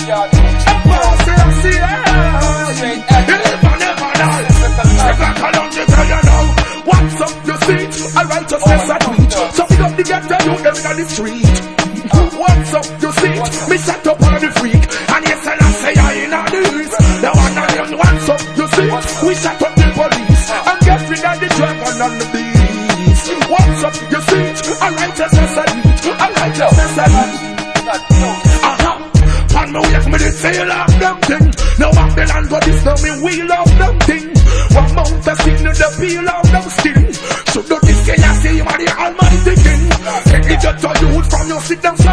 What's up, you see? I righteousness I preach. So pick up the ghetto youth them in the street. What's up, you see? Me set up on the freak. And yes, and I say I in the east. The one and the what's up, you see? We set up the police. And get rid of the dragon and the beast. What's up, you see? I righteousness I preach. I righteousness I preach. And me wake me the tail of them thing. Now I'm the land but this now me wheel of them thing. One mount a stick to the peel of them skin. So do this can you see you are the almighty king. Take the judge of youth from your sit down